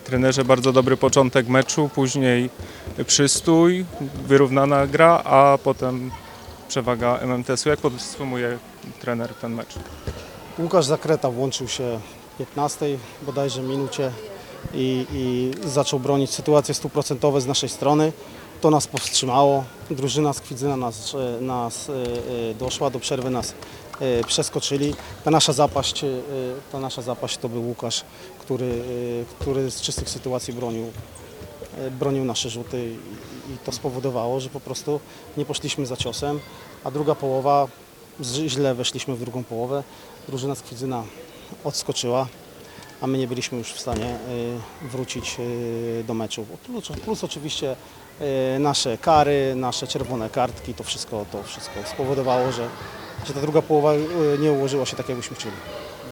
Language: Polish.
trenerze, bardzo dobry początek meczu, później przystój, wyrównana gra, a potem przewaga MMTS-u. Jak podsumuje trener ten mecz? Łukasz Zakreta włączył się w 15 bodajże minucie i zaczął bronić sytuacje 100% z naszej strony. To nas powstrzymało. Drużyna z Kwidzyna nas doszła, do przerwy nas przeskoczyli. Ta nasza zapaść to był Łukasz, który z czystych sytuacji bronił nasze rzuty i to spowodowało, że po prostu nie poszliśmy za ciosem, a druga połowa, źle weszliśmy w drugą połowę. Drużyna z Kwidzyna odskoczyła, a my nie byliśmy już w stanie wrócić do meczu. Plus oczywiście nasze kary, nasze czerwone kartki, to wszystko spowodowało, że ta druga połowa nie ułożyła się tak, jakbyśmy chcieli.